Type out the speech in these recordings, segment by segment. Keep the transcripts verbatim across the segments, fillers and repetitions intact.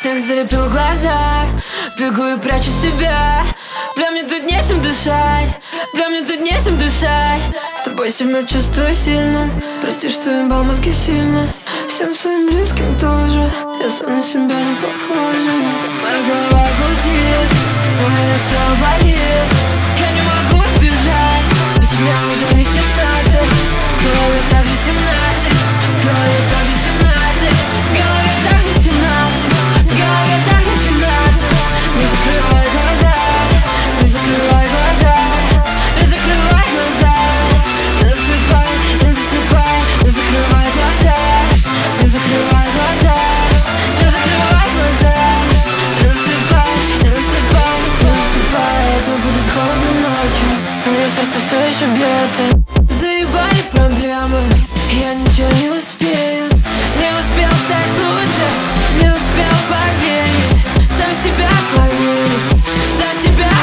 Снег залепил глаза, бегу и прячу себя. Бля, мне тут нечем дышать, бля, мне тут нечем дышать. С тобой себя чувствую сильным, прости, что ебал мозги сильно. Всем своим близким тоже, я сам на себя не похожа. Моя голова гудит, мое тело болит. Я не могу сбежать, ведь мне уже не семнадцать. В голове также семнадцать, в голове также семнадцать, в голове также семнадцать, в голове также семнадцать. Не закрывай глаза, не закрывай глаза, не закрывай глаза. Не засыпай, не засыпай, не закрывай глаза, не закрывай глаза, не закрывай глаза. Не засыпай, не засыпай, не засыпай. Это будет холодно ночью, мое сердце все еще бьется. Заебали проблемы, я ничего не успею. Не успел стать лучше, не успел поверить. Сам в себя поверить, сам в себя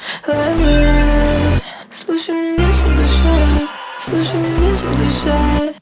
поверить. Слушай, мне нечем дышать, слушай, мне нечем дышать.